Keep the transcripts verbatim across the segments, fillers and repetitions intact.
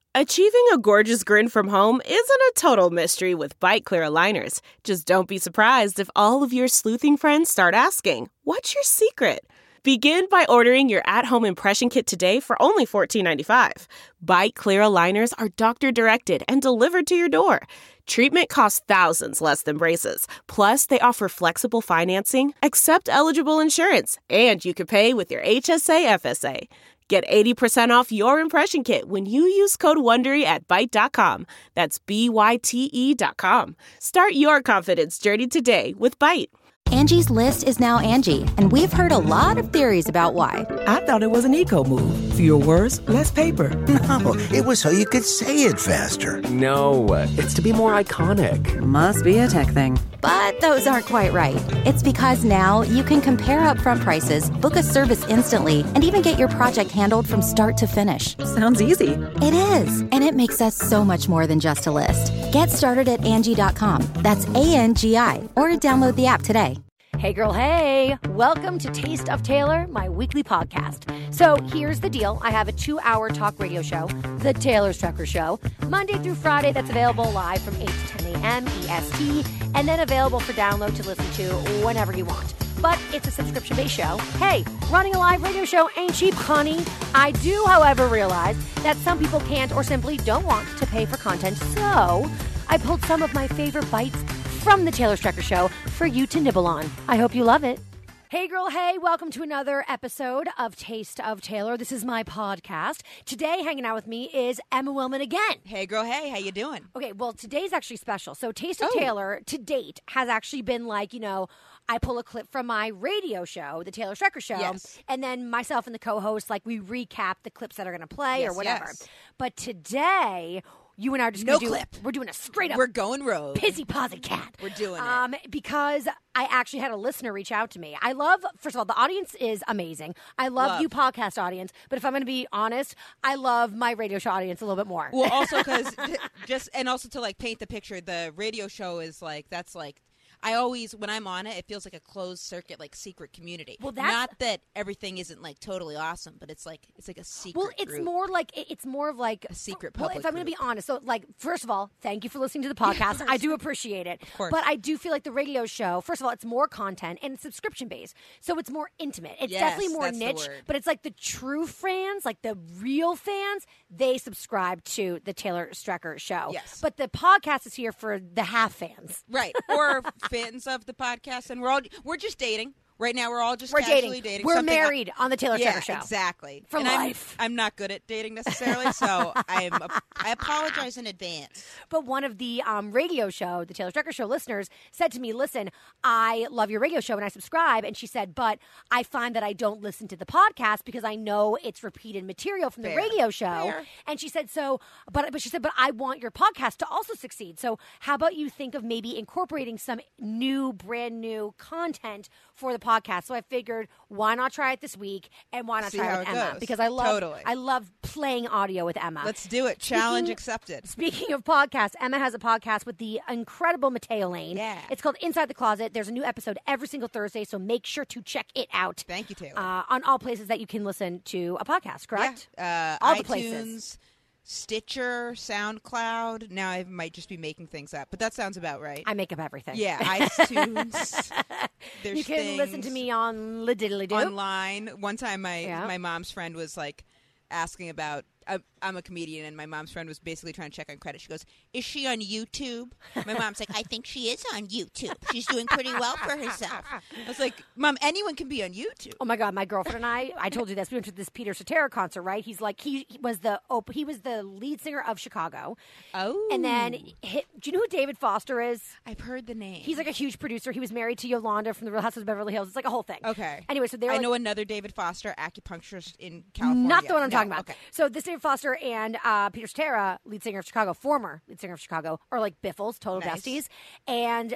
Achieving a gorgeous grin from home isn't a total mystery with Byte Clear aligners. Just don't be surprised if all of your sleuthing friends start asking, "What's your secret?" Begin by ordering your at-home impression kit today for only fourteen ninety-five. Byte Clear aligners are doctor-directed and delivered to your door. Treatment costs thousands less than braces. Plus, they offer flexible financing, accept eligible insurance, and you can pay with your H S A F S A. Get eighty percent off your impression kit when you use code WONDERY at byte dot com. That's B Y T E dot com. Start your confidence journey today with Byte. Angie's List is now Angie, and we've heard a lot of theories about why. I thought it was an eco move. Fewer words, less paper. No, it was so you could say it faster. No, it's to be more iconic. Must be a tech thing. But those aren't quite right. It's because now you can compare upfront prices, book a service instantly, and even get your project handled from start to finish. Sounds easy. It is, and it makes us so much more than just a list. Get started at Angie dot com. That's A N G I, or download the app today. Hey girl, hey! Welcome to Taste of Taylor, my weekly podcast. So here's the deal. I have a two-hour talk radio show, The Taylor Strecker Show, Monday through Friday that's available live from eight to ten a.m. E S T, and then available for download to listen to whenever you want. But it's a subscription-based show. Hey, running a live radio show ain't cheap, honey. I do, however, realize that some people can't or simply don't want to pay for content, so I pulled some of my favorite bites from The Taylor Strecker Show for you to nibble on. I hope you love it. Hey girl, hey, welcome to another episode of Taste of Taylor. This is my podcast. Today, hanging out with me is Emma Willman again. Hey girl, hey, how you doing? Okay, well, today's actually special. So Taste of Oh. Taylor, to date, has actually been like, you know, I pull a clip from my radio show, The Taylor Strecker Show, Yes. and then myself and the co-host, like, we recap the clips that are going to play Yes, or whatever. yes. But today, you and I are just No going to do clip. We're doing a straight up We're going rogue. pissy posit cat. We're doing it. Um, because I actually had a listener reach out to me. I love, first of all, the audience is amazing. I love, Love. you podcast audience, but if I'm going to be honest, I love my radio show audience a little bit more. Well, also because just and also to like paint the picture, the radio show is like that's like. I always, when I'm on it, it feels like a closed circuit, like secret community. Well, that's- not that everything isn't like totally awesome, but it's like it's like a secret. Well, it's group. more like it- it's more of like A secret Well, public if I'm going to be group. honest, so like first of all, thank you for listening to the podcast. I do appreciate it. Of course. But I do feel like the radio show. First of all, it's more content and it's subscription based, so it's more intimate. It's Yes, definitely more that's the niche, word. but it's like the true fans, like the real fans, they subscribe to the Taylor Strecker Show. Yes. But the podcast is here for the half fans. right or fans of the podcast, and we're all we're just dating right now. We're all just We're casually dating. dating. We're Something I- married on the Taylor Yeah, Strecker Show. exactly. For and life. I'm, I'm not good at dating necessarily, so I'm I apologize in advance. But one of the um, radio show, the Taylor Strecker Show listeners said to me, listen, I love your radio show and I subscribe. And she said, but I find that I don't listen to the podcast because I know it's repeated material from the Fair. radio show. Fair. And she said, so, but, but she said, but I want your podcast to also succeed. So how about you think of maybe incorporating some new, brand new content for the podcast? So I figured, why not try it this week and why not See try it how with it Emma? goes. Because I love, Totally. I love playing audio with Emma. Let's do it. Challenge Speaking- accepted. Speaking of podcasts, Emma has a podcast with the incredible Mateo Lane. Yeah. It's called Inside the Closet. There's a new episode every single Thursday, so make sure to check it out. Thank you, Taylor. Uh, on all places that you can listen to a podcast, correct? Yeah. Uh, All the iTunes, places. Stitcher, SoundCloud. Now I might just be making things up, but that sounds about right. I make up everything. yeah, iTunes. There's You can listen to things me on Lididdly Doo. online. One time, my Yeah. my mom's friend was like asking about. I, I'm a comedian, and my mom's friend was basically trying to check on credit. She goes, "Is she on YouTube?" My mom's like, "I think she is on YouTube. She's doing pretty well for herself." I was like, "Mom, anyone can be on YouTube." Oh my God, my girlfriend and I, I told you this. We went to this Peter Cetera concert, right? He's like, he, he was the op- he was the lead singer of Chicago. Oh, And then, hit, do you know who David Foster is? I've heard the name. He's like a huge producer. He was married to Yolanda from the Real Housewives of Beverly Hills. It's like a whole thing. Okay. Anyway, so they're I like, know another David Foster, acupuncturist in California. not the one I'm No, talking about. Okay. So this David Foster and uh, Peter Cetera, lead singer of Chicago, former lead singer of Chicago, are like biffles, total Nice. besties. And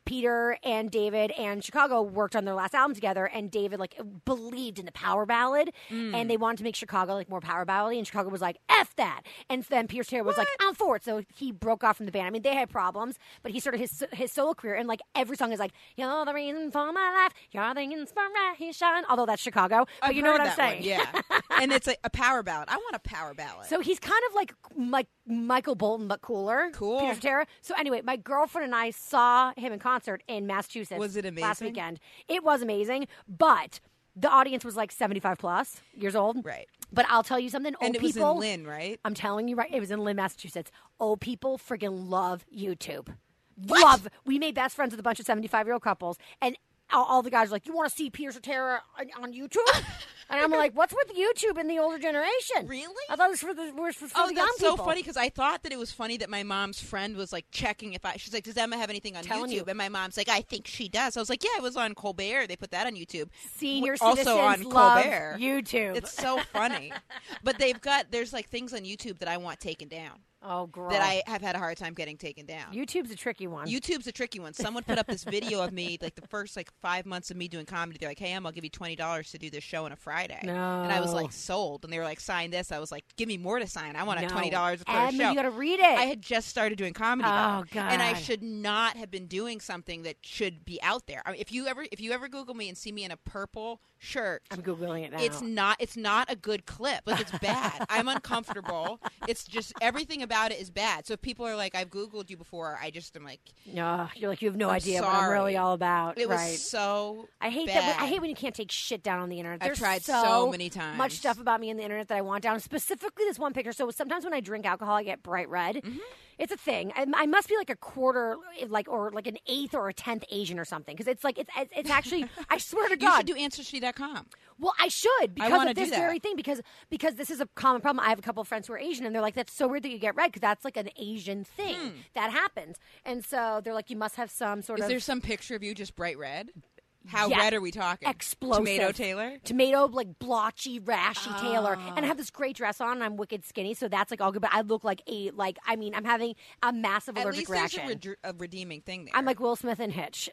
Peter and David and Chicago worked on their last album together, and David like believed in the power ballad, Mm. and they wanted to make Chicago like more power ballady, and Chicago was like, F that. And then Pierce Taylor was like, I'm for it. So he broke off from the band. I mean, they had problems, but he started his his solo career, and like every song is like, you're the reason for my life, you're the inspiration. Although that's Chicago, but I've you know what heard I'm that saying. one, yeah. And it's like a power ballad. I want a power ballad. So he's kind of like like Michael Bolton, but cooler. Cool. Peter Cetera. So anyway, my girlfriend and I saw him in concert in Massachusetts. Was it Last amazing? weekend. It was amazing, but the audience was like seventy-five plus years old. Right. But I'll tell you something. and Old it was people, in Lynn, right? I'm telling you right. It was in Lynn, Massachusetts. Old people friggin' love YouTube. Love. We made best friends with a bunch of seventy-five-year-old couples, and all, all the guys are like, you want to see Pierce Cetera on, on YouTube? And I'm like, what's with YouTube in the older generation? Really? I thought it was for the, was for Oh, the young that's so people. funny because I thought that it was funny that my mom's friend was like checking if I. She's like, "Does Emma have anything on Telling YouTube?" you. And my mom's like, "I think she does." I was like, "Yeah, it was on Colbert. They put that on YouTube." Senior W- citizens also on love Colbert. YouTube. It's so funny, but they've got there's like things on YouTube that I want taken down oh, girl. that I have had a hard time getting taken down. YouTube's a tricky one. YouTube's a tricky one. Someone put up this video of me, like the first like five months of me doing comedy. They're like, "Hey, Em, I'll give you twenty dollars to do this show on a Friday." No. And I was like, sold. And they were like, "Sign this." I was like, "Give me more to sign. I want a No. twenty dollars per Emma, show." you got to read it. I had just started doing comedy, Oh, though, and I God. should not have been doing something that should be out there. I mean, if you ever if you ever Google me and see me in a purple shirt, I'm Googling it now. it's not it's not a good clip. Like it's bad. I'm uncomfortable. It's just everything about it is bad. So if people are like, "I've Googled you before," I just am like, no, you're like, you have no I'm idea what I'm really sorry. all about. it was right. so. I hate bad. that. I hate when you can't take shit down on the internet. I've There's tried so, so many much times. stuff about me on the internet that I want down. Specifically, this one picture. So sometimes when I drink alcohol, I get bright red. Mm-hmm. It's a thing. I, I must be like a quarter, like or like an eighth or a tenth Asian or something. Because it's like it's it's it's actually. I swear to You God. should do ancestry dot com. Well, I should because wanna of do this that. very thing. Because because this is a common problem. I have a couple of friends who are Asian, and they're like, "That's so weird that you get red because that's like an Asian thing that happens." And so they're like, "You must have some sort Is of." there some picture of you just bright red? How Yeah. red are we talking? Explosive. Tomato Taylor? Tomato, like blotchy, rashy Taylor. Oh. And I have this great dress on and I'm wicked skinny, so that's like all good. But I look like a, like, I mean, I'm having a massive At allergic least reaction. there's a, red- a redeeming thing there. I'm like Will Smith in Hitch.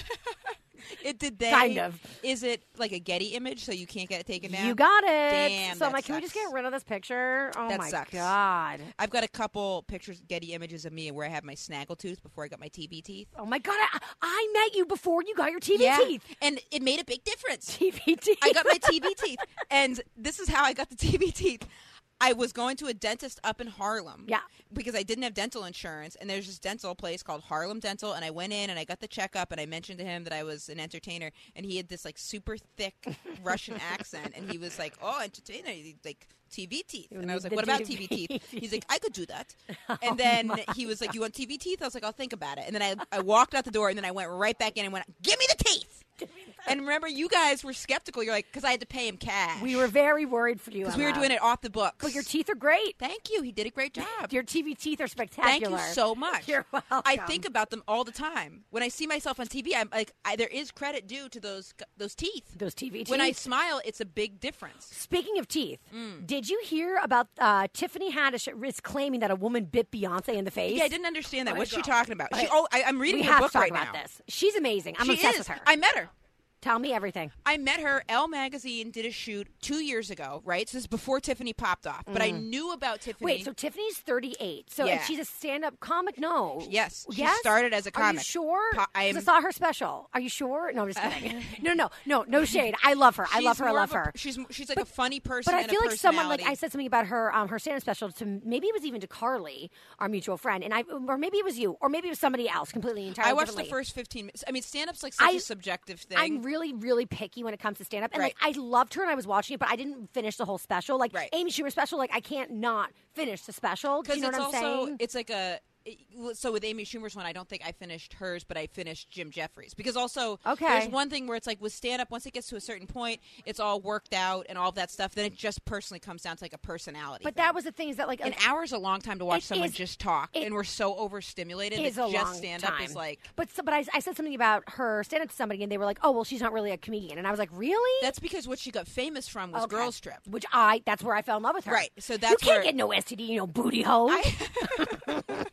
it did they kind of. Is it like a Getty image so you can't get it taken down? You got it. Damn, so I'm that like, can we just sucks. get rid of this picture? Oh That my sucks. God. I've got a couple pictures, Getty images of me where I have my snaggletooth before I got my T V teeth. Oh my God. I, I met you before you got your T V yeah, teeth. and it made a big difference. T V teeth. I got my T V teeth, and this is how I got the T V teeth. I was going to a dentist up in Harlem. Yeah. Because I didn't have dental insurance, and there's this dental place called Harlem Dental, and I went in and I got the checkup, and I mentioned to him that I was an entertainer, and he had this like super thick Russian accent, and he was like, "Oh, entertainer, like T V teeth," and I was like, The "What about T T V V teeth?" He's like, "I could do that," Oh and then he was like, "You want T V teeth?" I was like, "I'll think about it," and then I I walked out the door, and then I went right back in and went, "Give me the teeth." And remember, you guys were skeptical. You're like, because I had to pay him cash. We were very worried for you. because we were Emma. doing it off the books. But your teeth are great. Thank you. He did a great job. Your T V teeth are Thank spectacular. you so much. You're welcome. I think about them all the time. When I see myself on T V, I'm like, I, there is credit due to those those teeth. those T V teeth. When I smile, it's a big difference. Speaking of teeth, Mm. did you hear about uh, Tiffany Haddish is claiming that a woman bit Beyonce in the face? Yeah, I didn't understand that. Okay, What's she girl. talking about? She, Okay. oh, I, I'm reading we her have book to talk right about now. this. She's amazing. I'm she obsessed is. with her. I met her. Tell me everything. I met her. Elle Magazine did a shoot two years ago, right? So this is before Tiffany popped off. But I knew about Tiffany. Wait, so Tiffany's thirty-eight. So Yeah. and she's a stand-up comic? No. Yes, she Yes? started as a Are you comic. sure? Po- 'Cause I I, am- saw her special. Are you sure? No, I'm just kidding. no, no, no, no shade. I love her. I She's love her. I more love of a- her. She's she's like a funny person. But I and feel a like someone like I personality. said something about her um, her stand-up special to maybe it was even to Carly, our mutual friend, and I or maybe it was you, or maybe it was somebody else completely entirely. I watched the differently. first fifteen minutes. I mean, stand-up's like such I- a subjective thing. I'm really, really picky when it comes to stand up. And Right. like I loved her and I was watching it, but I didn't finish the whole special. Like Right. Amy Schumer special, like I can't not finish the special. Do Because you know it's what I'm also saying? it's like a it- so with Amy Schumer's one, I don't think I finished hers, but I finished Jim Jeffries. Because also Okay. there's one thing where it's like with stand up, once it gets to a certain point, it's all worked out and all of that stuff. Then it just personally comes down to like a personality. But thing. that was the thing is that like An hour's a long time to watch It someone is- just talk, it and we're so overstimulated is that a just long stand time. up is like. But so, but I, I said something about her stand up to somebody and they were like, oh well, she's not really a comedian, and I was like, really? That's because what she got famous from was Okay. Girls Trip. Which I that's where I fell in love with her. Right, so you that's can't where- get no S T D, you know, booty hole. I-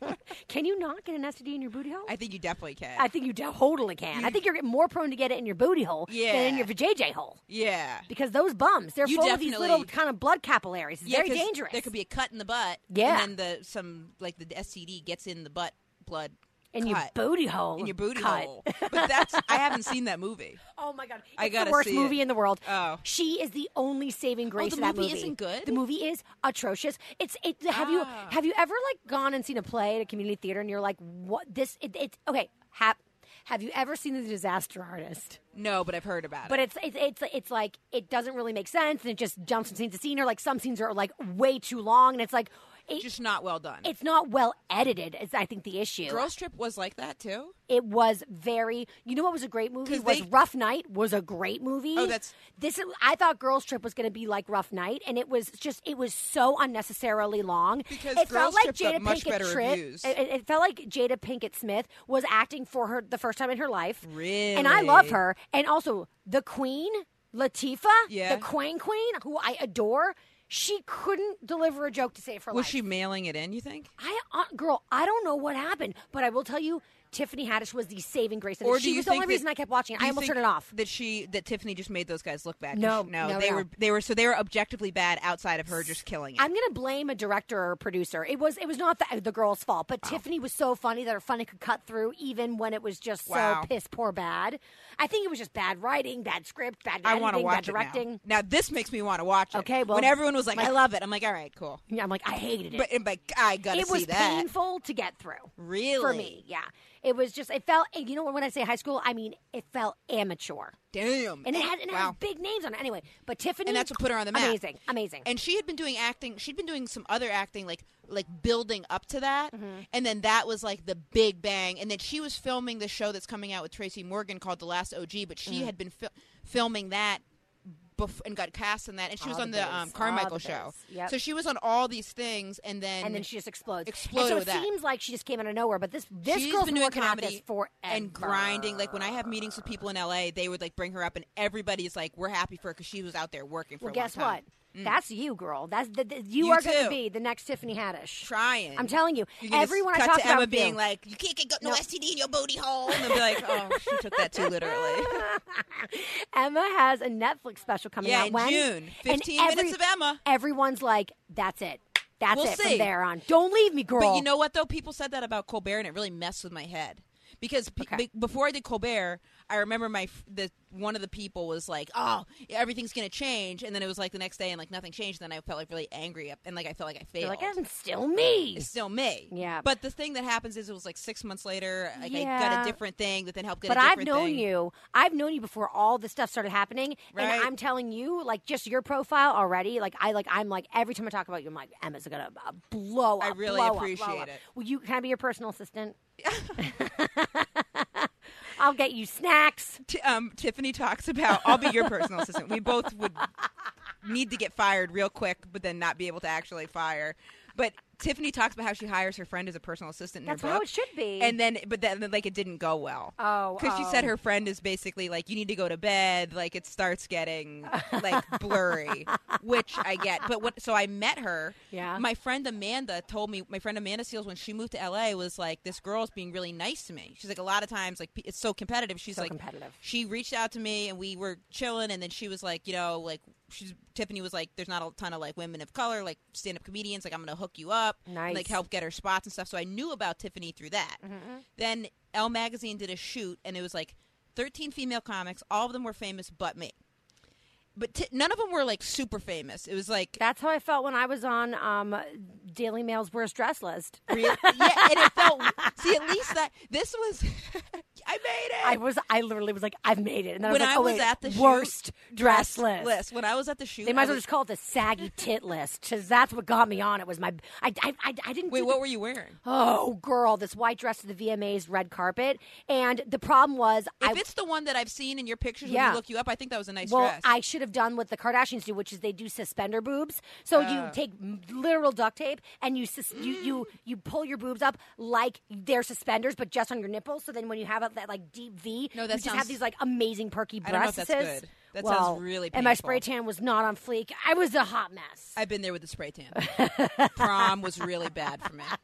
Can you not get an S T D in your booty hole? I think you definitely can. I think you totally can. I think you're more prone to get it in your booty hole Yeah. than in your vajayjay hole. yeah. Because those bums, they're You full of these definitely- little kind of blood capillaries. It's Yeah, very 'cause dangerous. There could be a cut in the butt. Yeah. And then the some like the S T D gets in the butt blood. in cut. your booty hole. In your booty cut. hole. But that's I haven't seen that movie. Oh my god! It's I gotta the worst see movie it. in the world. Oh. She is the only saving grace the of that movie movie. isn't good? The movie is atrocious. It's it. Have you Ah. have you ever like gone and seen a play at a community theater and you're like, what this? It, it's okay. Have Have you ever seen The Disaster Artist? No, but I've heard about But it. it's it's it's it's like it doesn't really make sense and it just jumps from scene to scene, or like some scenes are like way too long and it's like it, Just not well done. it's not well edited. Is I think the issue. Girls Trip was like that too. It was very. You know what was a great movie? 'Cause Was they- Rough Night was a great movie. Oh, that's- this. is- I thought Girls Trip was going to be like Rough Night, and it was just. It was so unnecessarily long. Because it Girls felt like Trip got Jada much Pinkett better Trip- reviews. It, it felt like Jada Pinkett Smith was acting for her the first time in her life. Really? And I love her, and also the Queen, Latifah, Yeah. the Queen Queen, who I adore. She couldn't deliver a joke to save her Was life. she mailing it in, you think? I, uh, girl, I don't know what happened, but I will tell you, Tiffany Haddish was the saving grace of Or it. do She you was the think only that- reason I kept watching it. Do I you almost think turned it off. That she that Tiffany just made those guys look bad. 'Cause No, she- no, no, they no. were they were so they were objectively bad outside of her just killing it. I'm gonna blame a director or producer. It was it was not the, the girl's fault, but Tiffany was so funny that her funny could cut through even when it was just Wow. so piss poor bad. I think it was just bad writing, bad script, bad I want to editing, watch bad it directing. now. Now this makes me want to watch it. Okay, well, when everyone was like, my- "I love it," I'm like, "All right, cool." Yeah, I'm like, I hated it. But, but I gotta it see was that. painful to get through. Really? For me, yeah. It was just, it felt, you know, when I say high school, I mean, it felt amateur. Damn. And it had, and it wow. had big names on it. Anyway, but Tiffany. And that's what put her on the map. Amazing, amazing. And she had been doing acting. She'd been doing some other acting, like like building up to that. And then that was like the big bang. And then she was filming the show that's coming out with Tracy Morgan called The Last O G. But she had been fil- filming that bef- and got cast in that. And she All was the on the biz. um, All Carmichael the show. biz. Yep. So she was on all these things, and then and then she just explodes. exploded and so with it that. seems like she just came out of nowhere. But this this She's girl's been been doing working on comedy this forever and grinding. Like when I have meetings with people in L A, they would like bring her up, and everybody's like, "We're happy for her because she was out there working for Well, a long guess time." what? That's you, girl. That's the, the, you, You are going too. to be the next Tiffany Haddish. Trying. I'm telling you, You're gonna everyone I cut talk to Emma about being you. like, "You can't get no, No. S T D in your booty hole," and they'll be like, "Oh, she took that too literally." Emma has a Netflix special coming Yeah, out in when? June. And Fifteen every- minutes of Emma. Everyone's like, that's it. That's We'll it see. from there on. Don't leave me, girl. But you know what though? People said that about Colbert, and it really messed with my head. Because pe- Okay. be- before I did Colbert, I remember my f- the one of the people was like, "Oh, everything's gonna change," and then it was like the next day, and like nothing changed. And then I felt like really angry, and like I felt like I failed. You're like, it's still me. It's still me. Yeah. But the thing that happens is it was like six months later, like I Yeah. got a different thing that then helped get But a I've different known thing. you. I've known you before all this stuff started happening, Right. and I'm telling you, like, just your profile already. Like, I like, I'm like, every time I talk about you, I'm like, Emma's gonna uh, blow up. I really blow up, appreciate blow up. it. Will you? Can I be your personal assistant? I'll get you snacks. T- um, Tiffany talks about, I'll be your personal assistant. We both would need to get fired real quick, but then not be able to actually fire. But Tiffany talks about how she hires her friend as a personal assistant in That's her how book. it should be. And then, but then, like, it didn't go well. Oh, Because she said oh. her friend is basically like, you need to go to bed. Like, it starts getting, like, blurry, which I get. But what, so I met her. Yeah. My friend Amanda told me, my friend Amanda Seals, when she moved to L A, was like, this girl's being really nice to me. She's like, a lot of times, like, p- it's so competitive. She's So like, competitive. She reached out to me and we were chilling. And then she was like, you know, like, she's, Tiffany was like, there's not a ton of, like, women of color, like, stand up comedians. Like, I'm going to hook you up. Nice. And, like, help get her spots and stuff. So I knew about Tiffany through that. Mm-hmm. Then Elle Magazine did a shoot, and it was like thirteen female comics. All of them were famous but me. But t- none of them were like super famous. It was like, That's how I felt when I was on um, Daily Mail's worst dress list. really? Yeah, and it felt, see, at least that, this was, I made it. I was, I literally was like, I've made it. And then when I was like, I oh, was wait, at the shoot, worst dress list. list. When I was at the shoot, They might I as well was- just call it the saggy tit list, because that's what got me on. It was my, I, I, I, I didn't. Wait, do what the- were you wearing? Oh, girl, this white dress to the V M A's red carpet, and the problem was, If I, it's the one that I've seen in your pictures when Yeah. you look you up, I think that was a nice well, dress. I should have done what the Kardashians do, which is they do suspender boobs. So you Uh. take m- literal duct tape and you, sus- you you you pull your boobs up like they're suspenders, but just on your nipples. So then when you have a, that like deep V, No, that you just sounds- have these like amazing perky I don't know if breasts. that's good. That well, sounds really And my painful. spray tan was not on fleek. I was a hot mess. I've been there with the spray tan. Prom was really bad for me.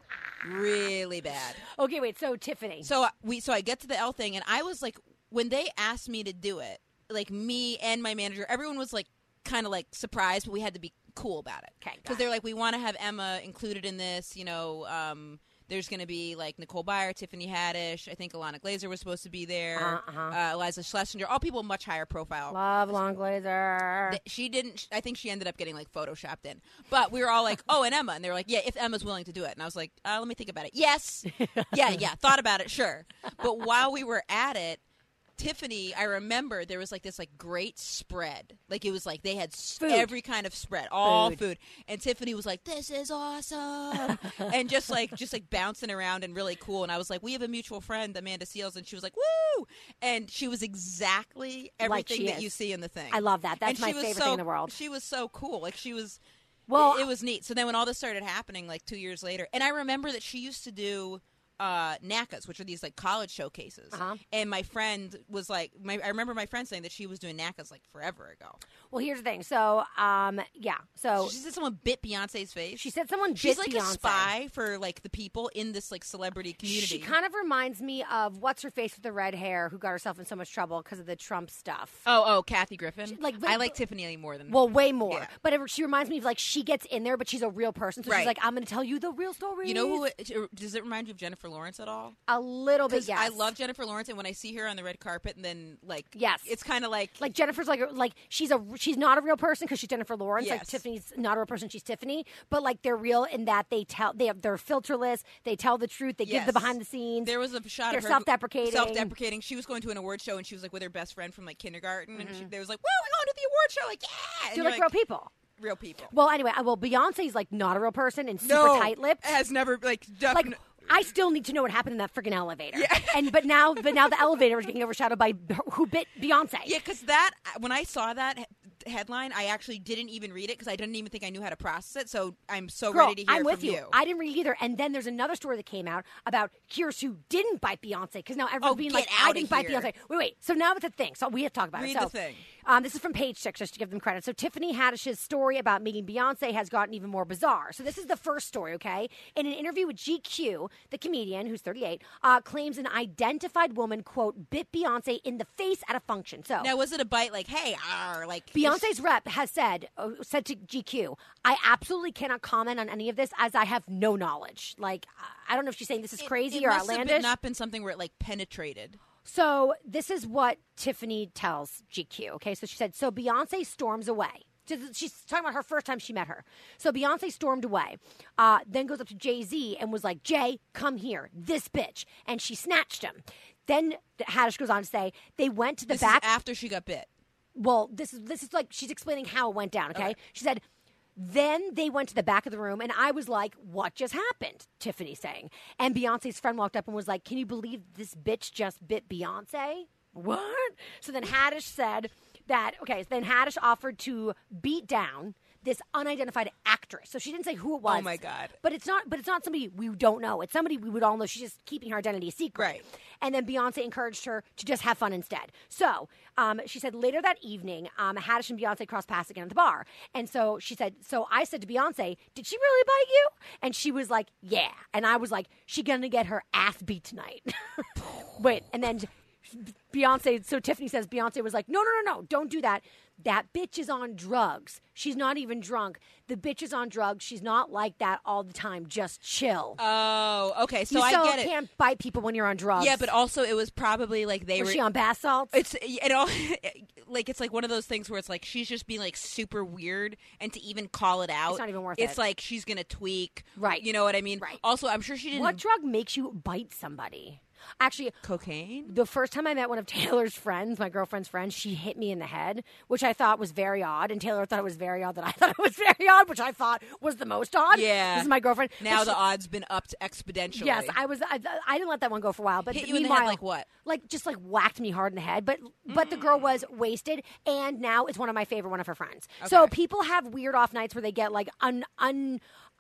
really bad. Okay, wait. So Tiffany. So uh, we, so I get to the L thing, and I was like, when they asked me to do it, like me and my manager, everyone was like, kind of like surprised, but we had to be cool about it. Okay, because they're like, we want to have Emma included in this. You know, um, there's going to be like Nicole Byer, Tiffany Haddish. I think Alana Glazer was supposed to be there. Uh-huh. Uh, Eliza Schlesinger, all people much higher profile. Love Long Glazer. Th- She didn't. I think she ended up getting like photoshopped in. But we were all like, "Oh, and Emma," and they were like, "Yeah, if Emma's willing to do it." And I was like, uh, "Let me think about it." Yes, yeah, yeah. Thought about it, sure. But while we were at it, Tiffany, I remember there was like this like great spread. Like it was like they had s- Food. every kind of spread, all Food. food. And Tiffany was like, "This is awesome," and just like just like bouncing around and really cool. And I was like, "We have a mutual friend, Amanda Seals," and she was like, "Woo!" And she was exactly everything she that is. you see in the thing. I love that. That's And my she was favorite so- thing in the world. She was so cool. Like she was. Well, Well, it, it was neat. So then when all this started happening, like two years later, and I remember that she used to do uh, NACAs, which are these like college showcases. Uh-huh. And my friend was like, my, I remember my friend saying that she was doing NACAs like forever ago. Well, here's the thing. So, um, yeah. So She said someone bit Beyonce's face. she said someone She's bit like Beyonce. a spy for like the people in this like celebrity community. She kind of reminds me of what's her face with the red hair who got herself in so much trouble because of the Trump stuff. Oh, oh, Kathy Griffin. She- like, I but- like Tiffany any more than Well, way more. Yeah. But it, she reminds me of like she gets in there, but she's a real person. So Right. she's like, I'm going to tell you the real story. You know who? It, does it remind you of Jennifer Lawrence at all? A little bit, Because yes. I love Jennifer Lawrence, and when I see her on the red carpet, and then like, Yes. it's kind of like Like Jennifer's like like she's a she's not a real person because she's Jennifer Lawrence. Like Yes. Tiffany's not a real person, she's Tiffany. But like they're real in that they tell they have they're filterless. They tell the truth. They give the Yes. behind the scenes. There was a shot They're of her self-deprecating. Self-deprecating. She was going to an award show, and she was like with her best friend from like kindergarten, and she, Mm-hmm. they was like, "Whoa, we're going to the award show!" Like, yeah, and They're you're like real people. real people. Well, anyway, I- well Beyonce's like not a real person and super no, tight-lipped. has never like def- Like I still need to know what happened in that freaking elevator. Yeah. And but now but now the elevator is getting overshadowed by who bit Beyonce. yeah, because that when I saw that he- headline, I actually didn't even read it because I didn't even think I knew how to process it. So I'm so Girl, ready to hear I'm it with from you. I didn't read either. And then there's another story that came out about here's who didn't bite Beyonce because now everyone's Oh, being get like, I outta didn't bite here. Beyonce. Wait, wait. So now it's a thing. So we have to talk about Read it. So, the thing. Um, this is from Page Six, just to give them credit. So Tiffany Haddish's story about meeting Beyonce has gotten even more bizarre. So this is the first story, okay? In an interview with G Q, the comedian, who's thirty-eight, uh, claims an identified woman, quote, bit Beyonce in the face at a function. So Now, was it a bite like, "Hey, arr," like Beyonce's rep has said uh, said to G Q, I absolutely cannot comment on any of this as I have no knowledge. Like, I don't know if she's saying this is It- crazy it or must have outlandish. been not been something where it like penetrated. So this is what Tiffany tells G Q. Okay, so she said, so Beyonce storms away. She's talking about her first time she met her. So Beyonce stormed away, uh, then goes up to Jay-Z and was like, Jay, come here, this bitch. And she snatched him. Then Haddish goes on to say, they went to the This back. is after she got bit. Well, this is this is like she's explaining how it went down, okay? Okay. She said, then they went to the back of the room, and I was like, what just happened? Tiffany's saying. And Beyonce's friend walked up and was like, can you believe this bitch just bit Beyonce? What? So then Haddish said that, okay, then Haddish offered to beat down this unidentified actress. So she didn't say who it was. Oh, my God. But it's not but it's not somebody we don't know. It's somebody we would all know. She's just keeping her identity a secret. Right. And then Beyonce encouraged her to just have fun instead. So um, she said later that evening, um, Haddish and Beyonce crossed paths again at the bar. And so she said, so I said to Beyonce, did she really bite you? And she was like, yeah. And I was like, she gonna get her ass beat tonight. Wait, and then Beyonce, so Tiffany says Beyonce was like, no, no, no, no, don't do that. That bitch is on drugs. She's not even drunk. The bitch is on drugs. She's not like that all the time. Just chill. Oh, okay. So you I still get it. can't bite people when you're on drugs. Yeah, but also it was probably like they was were. she on bath salts? It's it all like it's like one of those things where it's like she's just being like super weird, and to even call it out, It's not even worth it's it. like she's gonna tweak, Right. You know what I mean? Right. Also, I'm sure she didn't. What drug makes you bite somebody? Actually, Cocaine? the first time I met one of Taylor's friends, my girlfriend's friends, she hit me in the head, which I thought was very odd. And Taylor thought it was very odd that I thought it was very odd, which I thought was the most odd. Yeah. This is my girlfriend. Now But the she- odds been upped exponentially. Yes, I was. I, I didn't let that one go for a while, but Hit you in the meanwhile, head like what? Like just like whacked me hard in the head. But but the girl was wasted, and now it's one of my favorite one of her friends. So Okay. people have weird off nights where they get like un un.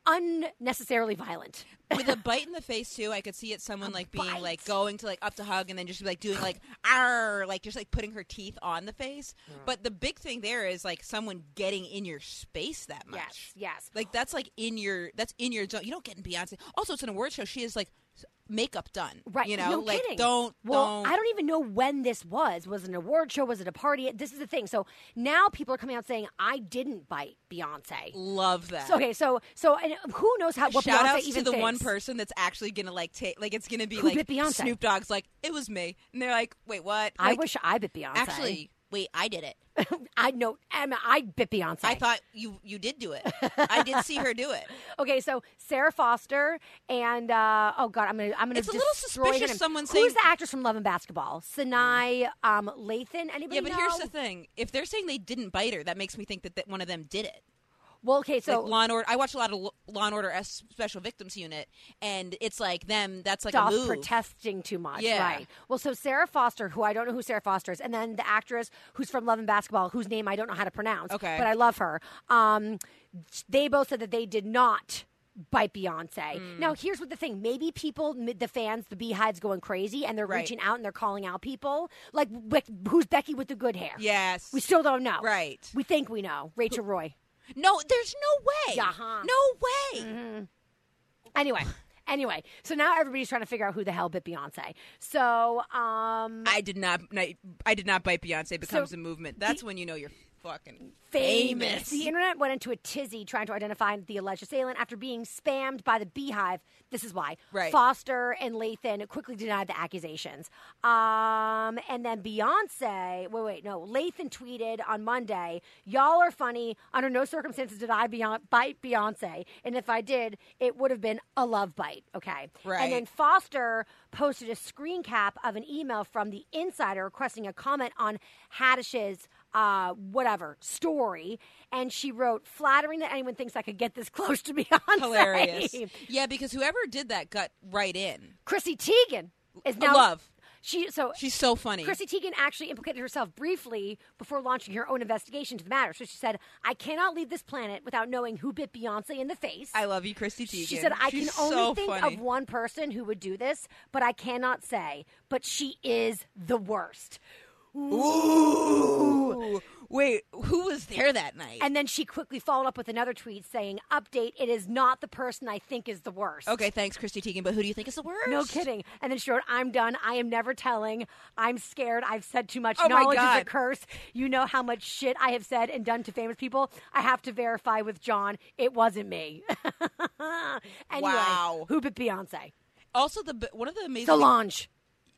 unnecessarily violent. With a bite in the face too, I could see it someone like being bite. like going to like up to hug and then just like doing like arr, like just like putting her teeth on the face. Mm. But the big thing there is like someone getting in your space that much. Yes, yes. Like that's like in your that's in your zone. You don't get in Beyonce. Also, it's an award show. She is like makeup done. Right. You know, no like kidding. don't Well, don't I don't even know when this was. Was it an award show? Was it a party? This is the thing. So now people are coming out saying, I didn't bite Beyonce. Love that. So, okay, so so and who knows how what Shout Beyonce outs even to the thinks. one person that's actually gonna like take like it's gonna be Who like bit Beyonce? Snoop Dogg's like, it was me. And they're like, wait, what? I Like, wish I bit Beyonce. actually, wait, I did it. I know. I, mean, I bit Beyonce. I thought you you did do it. I did see her do it. Okay, so Sarah Foster and uh, oh god, I'm gonna I'm gonna. It's a little destroy suspicious. him. Someone Who's saying the actress from Love and Basketball? Sinai um, Lathan. Anybody? yeah, but know? here's the thing: if they're saying they didn't bite her, that makes me think that, that one of them did it. Well, okay, so like Law and Order. I watch a lot of Lo- Law and Order S Special Victims Unit, and it's like them. That's like Stop a move. protesting too much. Yeah. Right. Well, so Sarah Foster, who I don't know who Sarah Foster is, and then the actress who's from Love and Basketball, whose name I don't know how to pronounce. Okay. But I love her. Um, they both said that they did not bite Beyonce. Mm. Now, here's what the thing. Maybe people, the fans, the Beehive's going crazy, and they're Right. reaching out and they're calling out people. Like, who's Becky with the good hair? Yes. We still don't know. Right. We think we know. Rachel Roy. No, there's no way. Uh-huh. No way. Mm-hmm. Anyway. Anyway, so now everybody's trying to figure out who the hell bit Beyonce. So, um... I did not. I did not bite Beyonce. Becomes So a movement. That's the- when you know you're fucking famous. famous. The internet went into a tizzy trying to identify the alleged assailant after being spammed by the Beehive. This is why. Right. Foster and Lathan quickly denied the accusations. Um, and then Beyonce, wait, wait, no. Lathan tweeted on Monday, y'all are funny. Under no circumstances did I Beyonce, bite Beyonce. And if I did, it would have been a love bite. Okay. Right. And then Foster posted a screen cap of an email from the Insider requesting a comment on Haddish's uh, whatever story, and she wrote, "Flattering that anyone thinks I could get this close to Beyonce." Hilarious. Yeah, because whoever did that got right in. Chrissy Teigen is now Love. She so She's so funny. Chrissy Teigen actually implicated herself briefly before launching her own investigation to the matter. So she said, "I cannot leave this planet without knowing who bit Beyonce in the face." I love you, Chrissy Teigen. She said, "I She's can only so think funny. of one person who would do this, but I cannot say. But she is the worst." Ooh. Wait, who was there that night? And then she quickly followed up with another tweet saying, "Update, it is not the person I think is the worst." Okay, thanks, Chrissy Teigen, but who do you think is the worst? No kidding. And then she wrote, "I'm done. I am never telling. I'm scared. I've said too much. Oh my Knowledge is God. a curse. You know how much shit I have said and done to famous people. I have to verify with John. It wasn't me." Anyway, Wow. who bit Beyonce? Also, the one of the amazing... Solange.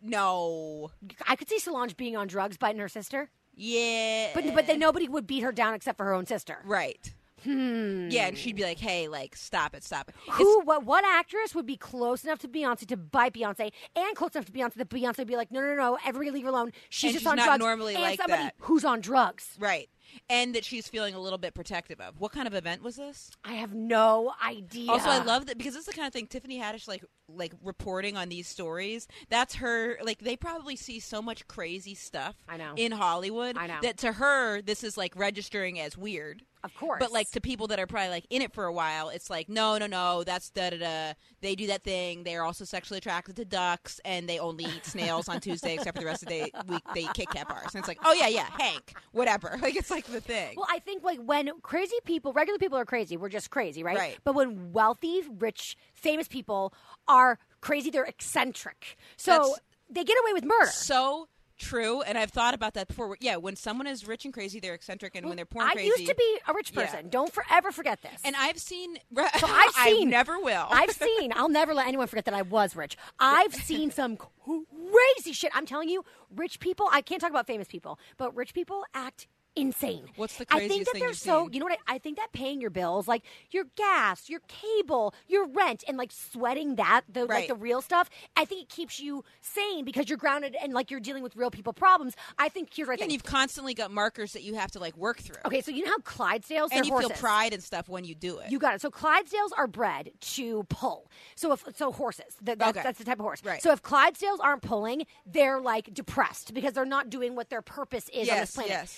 No. I could see Solange being on drugs, biting her sister. Yeah. But but then nobody would beat her down except for her own sister. Right. Hmm. Yeah, and she'd be like, hey, like, stop it, stop it. Who? What? What actress would be close enough to Beyonce to bite Beyonce, and close enough to Beyonce that Beyonce would be like, "No, no, no, everybody leave her alone. She's And just she's on not drugs." normally and like somebody that. who's on drugs. Right. And that she's feeling a little bit protective of. What kind of event was this? I have no idea. Also, I love that because it's the kind of thing Tiffany Haddish like like reporting on these stories. That's her. Like they probably see so much crazy stuff. I know. In Hollywood. I know. That to her this is like registering as weird. Of course. But like to people that are probably like in it for a while, it's like no, no, no. That's da da da. They do that thing. They are also sexually attracted to ducks, and they only eat snails on Tuesday, except for the rest of the day week they eat Kit Kat bars. And it's like, oh yeah, yeah, Hank, whatever. Like it's like the thing. Well, I think like when crazy people, regular people are crazy. We're just crazy, right? Right. But when wealthy, rich, famous people are crazy, they're eccentric. So That's- they get away with murder. So true, and I've thought about that before. Yeah, when someone is rich and crazy, they're eccentric, and when they're poor and I crazy, used to be a rich Yeah. person. Don't forever forget this. And I've seen. So I've seen. I never will. I've seen. I'll never let anyone forget that I was rich. I've seen some crazy shit. I'm telling you, rich people. I can't talk about famous people, but rich people act insane. What's the I craziest think that thing they're you've so. seen? You know what? I, I think that paying your bills, like your gas, your cable, your rent, and like sweating that the like Right. the real stuff. I think it keeps you sane because you're grounded and like you're dealing with real people problems. I think here's what I and think. you've constantly got markers that you have to like work through. Okay, so you know how Clydesdales and they're you horses. feel pride and stuff when you do it. You got it. So Clydesdales are bred to pull. So if so, horses. That, that's, Okay. that's the type of horse. Right. So if Clydesdales aren't pulling, they're like depressed because they're not doing what their purpose is on this Yes, planet. yes. Human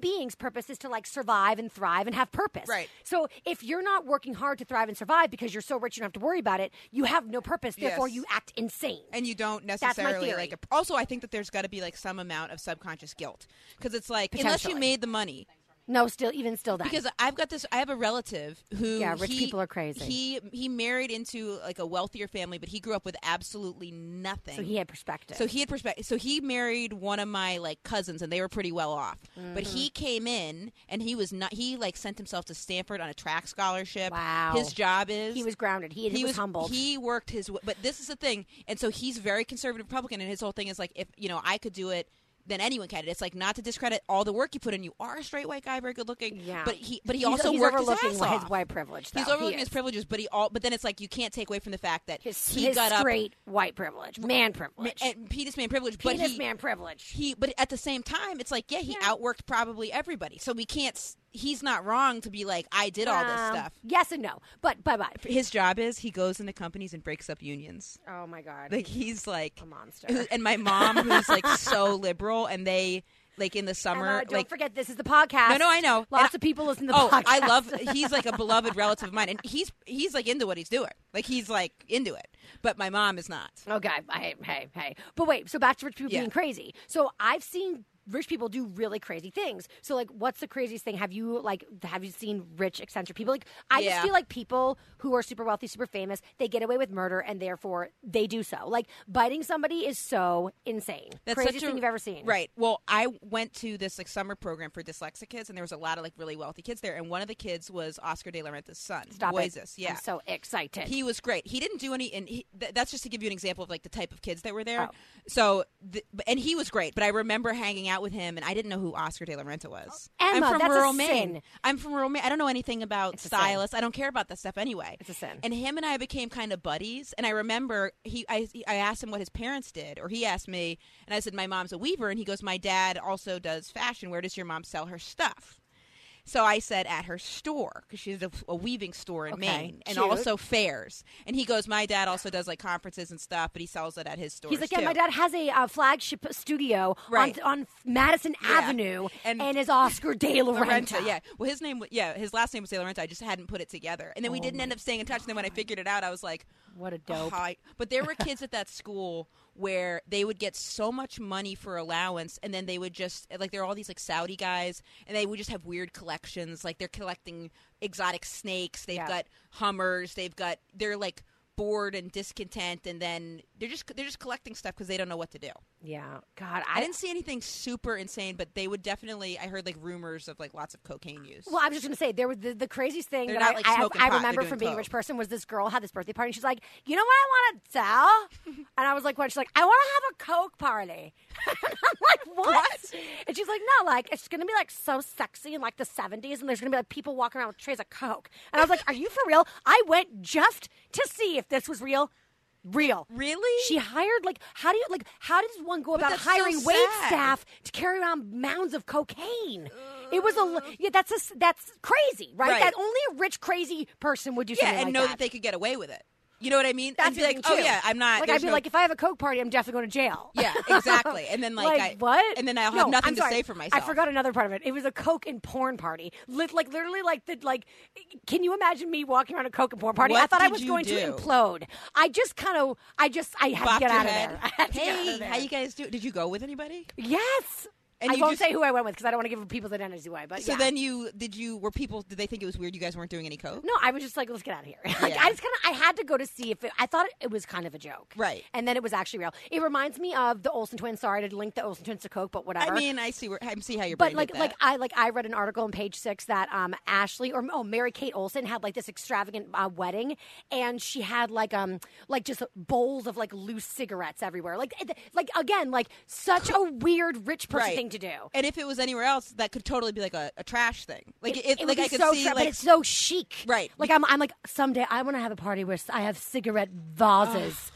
being's purpose is to like survive and thrive and have purpose. Right. So if you're not working hard to thrive and survive because you're so rich you don't have to worry about it, you have no purpose. Therefore, Yes. you act insane. And you don't That's my necessarily theory. like. A, also, I think that there's got to be like some amount of subconscious guilt because it's like unless you Potentially. made the money. No, still, even still that. Because I've got this, I have a relative who Yeah, rich he- people are crazy. He he married into like a wealthier family, but he grew up with absolutely nothing. So he had perspective. So he had perspective. So he married one of my like cousins, and they were pretty well off. But Mm-hmm. he came in, and he was not. He like sent himself to Stanford on a track scholarship. Wow. His job is he was grounded. He, he was, was humbled. He worked his. But this is the thing, and so he's very conservative Republican, and his whole thing is like, if you know, I could do it, then anyone can. It's like not to discredit all the work you put in. You are a straight white guy, very good looking. Yeah. But he, but he He's- also he's worked his overlooking ass his off. white privilege. Though. He's He overlooking his is. privileges, but he all. But then it's like you can't take away from the fact that His, he his got up straight white privilege, man privilege, and penis man privilege. But penis he, man privilege. he, but at the same time, it's like yeah, he Yeah. outworked probably everybody. So we can't. s- He's not wrong to be like I did all this Um, stuff. Yes and no, but bye bye. His job is he goes into companies and breaks up unions. Oh my god, Like he's like a monster. who- and my mom who's like so liberal, and they like in the summer Emma, don't like forget this is the podcast. No, no, I know. Lots And of people listen to the oh, podcast. I love. He's like a beloved relative of mine, and he's he's like into what he's doing. Like he's like into it, but my mom is not. Okay, hey, hey, hey. But wait, so back to rich people Yeah. being crazy. So I've seen rich people do really crazy things. So like, what's the craziest thing? Have you like, have you seen rich eccentric people? Like, I Yeah. just feel like people who are super wealthy, super famous, they get away with murder, and therefore they do so. Like biting somebody is so insane. That's Craziest such a- thing you've ever seen. Right. Well, I went to this like summer program for dyslexic kids, and there was a lot of like really wealthy kids there, and one of the kids was Oscar de la Renta's son. Stop Moises. it. Yeah. I'm so excited. He was great. He didn't do any, and he, th- that's just to give you an example of like the type of kids that were there. Oh. So, th- and he was great. But I remember hanging out with him, and I didn't know who Oscar de la Renta was. Emma, I'm from that's a rural sin. Maine. I'm from rural Maine. I don't know anything about It's a sin. stylists. I don't care about that stuff anyway. It's a sin. And him and I became kind of buddies. And I remember he, I, I asked him what his parents did, or he asked me, and I said my mom's a weaver, and he goes, my dad also does fashion. Where does your mom sell her stuff? So I said at her store, because she has a, a weaving store in Okay, Maine, and cute. also fairs. And he goes, my dad also does like conferences and stuff, but he sells it at his store. He's like, yeah, my dad has a uh, flagship studio Right. on, on Madison Yeah. Avenue, and, And- is Oscar de la Renta. Renta, yeah. Well, his name, wa- yeah, his last name was De La Renta. I just hadn't put it together, and then we Oh didn't my end up staying in touch. And then when I figured it out, I was like, What a dope. oh, hi. But there were kids at that school where they would get so much money for allowance, and then they would just like there are all these like Saudi guys, and they would just have weird collections. Like they're collecting exotic snakes. They've Yeah. got Hummers. They've got they're like bored and discontent, and then they're just they're just collecting stuff because they don't know what to do. Yeah, God, I I, didn't see anything super insane, but they would definitely. I heard like rumors of like lots of cococaine use. Well, I was just going to say there was the, the craziest thing They're that not, I, like, I, smoking I pot, they're remember doing from being a coke. rich person was this girl had this birthday party, and she's like, "You know what I want to sell?" And I was like, "What?" She's like, "I want to have a Coke party." And I'm like, "What?" What? And she's like, "No, like it's going to be like so sexy in like the seventies, and there's going to be like people walking around with trays of Coke." And I was like, "Are you for real?" I went just to see if this was real. Real. Really? She hired like how do you like how does one go about that's so hiring wait sad. staff to carry around mounds of cocaine? It was a yeah. That's a that's crazy, right? Right. That only a rich crazy person would do yeah, something and like know that. that they could get away with it. You know what I mean? That's and be the like, thing, oh too. yeah, I'm not. Like I'd there's be no- like, if I have a Coke party, I'm definitely going to jail. yeah, exactly. And then like, like I, what? And then I'll No, have nothing I'm to sorry. say for myself. I forgot another part of it. It was a Coke and porn party. Lit, like literally, like the like. Can you imagine me walking around a Coke and porn party? What I thought I did was you going do? to implode. I just kind of, I just, I had Bopped to get your out head. of there. I had to get out Hey, of there. how you guys do? Did you go with anybody? Yes. And I you won't just- say who I went with because I don't want to give people's identities away. But So yeah. then you did you were people? Did they think it was weird you guys weren't doing any coke? No, I was just like, let's get out of here. like, Yeah. I just kind of, I had to go to see if it, I thought it was kind of a joke, Right. And then it was actually real. It reminds me of the Olsen twins. Sorry to link the Olsen twins to Coke, but whatever. I mean, I see where I see how you're. But like, like I like I read an article on Page Six that um Ashley or oh Mary Kate Olsen had like this extravagant uh, wedding, and she had like um like just bowls of like loose cigarettes everywhere. Like it- like again like such a weird rich person Right. thing to do. And if it was anywhere else, that could totally be like a, a trash thing. Like It, it, it like would be I could so see tra- like but it's so chic, Right. Like I'm, I'm like someday I want to have a party where I have cigarette vases.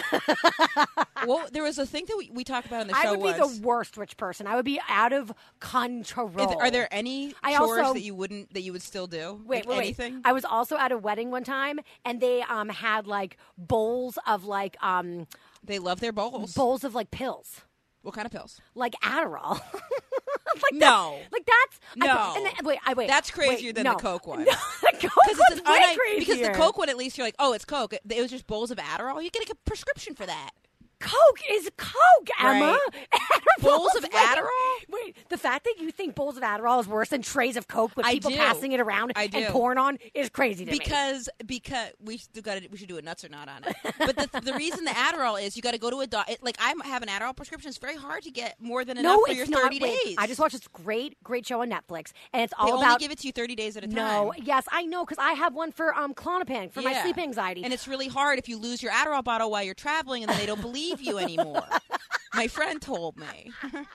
well, there was a thing that we, we talked about on the show. I would be was, the worst rich person. I would be out of control. Is, are there any I chores also- that you wouldn't that you would still do? Wait, like wait, anything? wait. I was also at a wedding one time, and they um had like bowls of like um They love their bowls. bowls of like pills, What kind of pills? like Adderall. like No. that, like that's No. I, and then, wait, I wait. That's crazier wait, than no. the Coke one. No, the Coke Because was it's way un- crazier. because the Coke one, at least you're like, oh, it's Coke. It, it was just bowls of Adderall. You get a prescription for that. Coke is Coke, Emma. Right. Bowls of wait, Adderall? Wait, the fact that you think bowls of Adderall is worse than trays of Coke with I people do. passing it around I do. and pouring on is crazy to me. Because because we still got we should do a nuts or not on it. But the, the reason the Adderall is you got to go to a doc. Like I have an Adderall prescription. It's very hard to get more than enough no, for it's your not. thirty Wait, days. I just watched this great, great show on Netflix, and it's all they about. only give it to you thirty days at a time. No, yes, I know because I have one for um Klonopin for my Yeah. sleep anxiety. And it's really hard if you lose your Adderall bottle while you're traveling and then they don't believe you anymore. My friend told me.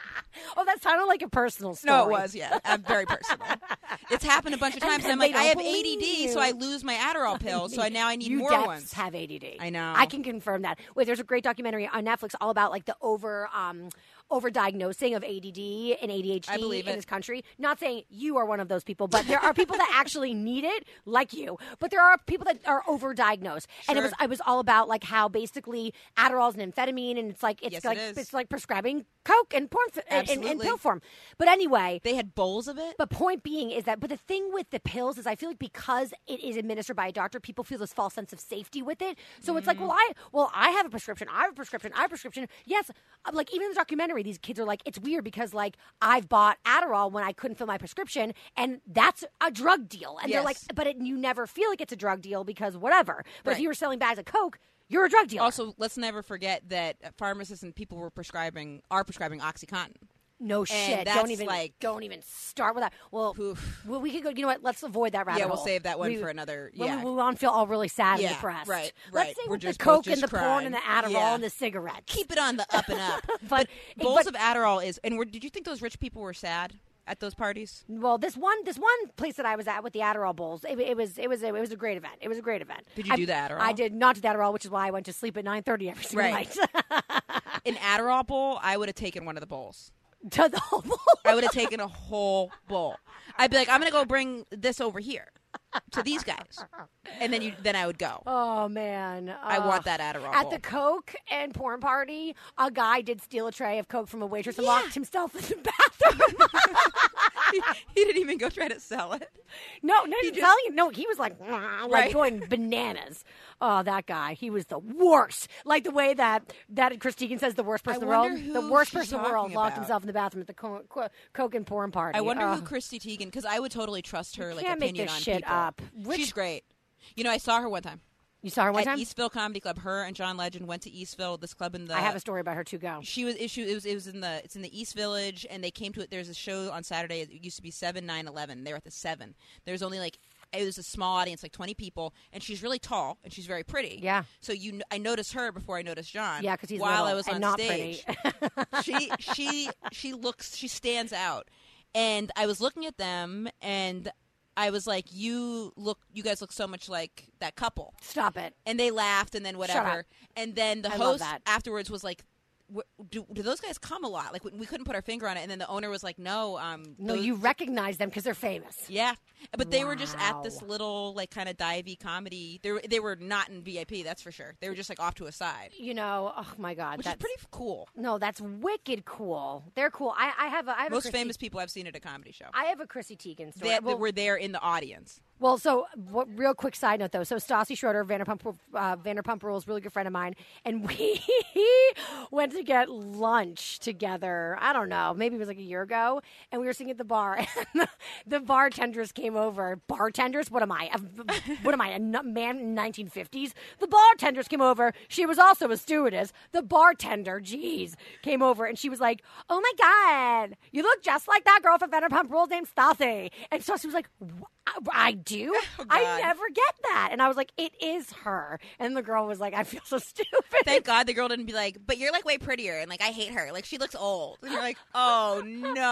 Oh, that sounded like a personal story. No, it was, yeah. I'm very personal. It's happened a bunch of And- times. and And I'm they like, I have don't A D D, believe so you. I lose my Adderall pills, so I, now I need you more deaths ones. have A D D. I know. I can confirm that. Wait, there's a great documentary on Netflix all about like the over um overdiagnosing of A D D and A D H D I believe in it. this country. Not saying you are one of those people, but there are people that actually need it, like you. But there are people that are overdiagnosed, and it Sure. was it was all about like how basically Adderall is an amphetamine, and it's like it's Yes, like it is. it's like prescribing Coke and porn f- and, and, and Absolutely. pill form. But anyway, They had bowls of it? but point being is that, but the thing with the pills is I feel like because it is administered by a doctor, people feel this false sense of safety with it. So it's like, Mm-hmm. well, I, well, I have a prescription. I have a prescription. I have a prescription. Yes. uh, Like even in the documentary, these kids are like, it's weird because like I've bought Adderall when I couldn't fill my prescription and that's a drug deal. And they're like, Yes. but it, you never feel like it's a drug deal because whatever. But if Right. you were selling bags of Coke, you're a drug dealer. Also, let's never forget that pharmacists and people were prescribing, are prescribing OxyContin. No And shit. that's Don't even like- don't even start with that. Well, Oof. well, we could go. You know what? Let's avoid that rabbit Yeah, we'll hole. save that one We- for another- When yeah. we move on, feel all really sad Yeah, and depressed. right, Let's right. say We're with the just Coke both and the just porn and the crying. Adderall Yeah. and the cigarettes. Keep it on the up and up. But- bowls but- of Adderall is, and were, did you think those rich people were sad at those parties? Well, this one, this one place that I was at with the Adderall bowls, it, it was, it was, it was a great event. It was a great event. Did you I, do the Adderall? I did not do the Adderall, which is why I went to sleep at nine thirty every single Right. night. An Adderall bowl, I would have taken one of the bowls. to the whole bowl. I would have taken a whole bowl. I'd be like, I'm going to go bring this over here to these guys. And then you, then I would go. Oh man, I want Ugh. that Adderall At bowl. the Coke and porn party, a guy did steal a tray of Coke from a waitress and locked himself in the bathroom. he, he didn't even go try to sell it. no, no, He I'm just- telling you, no, he was like, "Mwah," like Right. going bananas. Oh, that guy, he was the worst. Like the way that that Chris Teigen says the worst person in the wonder world, the who worst she's person in the world talking locked about. himself in the bathroom at the co- co- Coke and porn party. I wonder Ugh. who Christy Teigen, because I would totally trust her like can't make opinion this on shit people. up. Which- She's great. You know, I saw her one time. You saw her one at time. Eastville Comedy Club. Her and John Legend went to Eastville, this club in the. I have a story about her too. Go. She was issue. It was. It was in the. It's in the East Village, and they came to it. There's a show on Saturday. It used to be seven, nine, eleven. They were at the seven. There's only like it was a small audience, like twenty people, and she's really tall and she's very pretty. Yeah. So you, kn- I noticed her before I noticed John. Yeah, 'cause he's while little I was and on not stage. she she she looks. She stands out, and I was looking at them and. I was like, you look, you guys look so much like that couple. Stop it. And they laughed and then Shut whatever. up. And then the I love host that. afterwards was like, "Wh- do, do those guys come a lot? Like, we, we couldn't put our finger on it. And then the owner was like, no. Um, No, those- you recognize them because they're famous. Yeah. But they were just at this Wow. little, like, kind of divey comedy. They were, they were not in V I P, that's for sure. They were just, like, off to a side. You know, oh my God, Which that's is pretty f- cool. No, that's wicked cool. They're cool. I, I have a, I have a Most Chrissy, famous people I've seen at a comedy show. I have a Chrissy Teigen story. They, well, they were there in the audience. well, so what, real quick side note though. So Stassi Schroeder, Vanderpump, uh, Vanderpump Rules, really good friend of mine, and we went to get lunch together. I don't know, maybe it was like a year ago, and we were sitting at the bar, and the, the bartenders came over. Bartenders? What am I? A, what am I? A n- man in nineteen fifties? The bartenders came over. She was also a stewardess. The bartender, geez, came over, and she was like, "Oh my God, you look just like that girl from Vanderpump Rules named Stassi." And Stassi was like, "Wh- I do? Oh, I God. never get that." And I was like, "It is her." And the girl was like, "I feel so stupid." Thank God the girl didn't be like, but you're, like, way prettier. And, like, I hate her. Like, she looks old. And you're like, oh,